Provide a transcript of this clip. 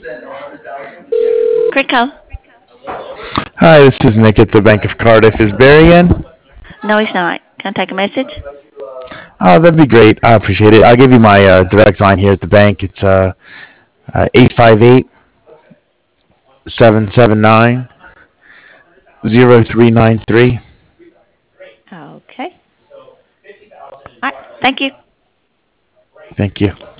Crico. Hi, this is Nick at the Bank of Cardiff. Is Barry in? No, he's not. Can I take a message? Oh, that'd be great. I appreciate it. I'll give you my direct line here at the bank. It's 858-779-0393. Okay. All right. Thank you. Thank you.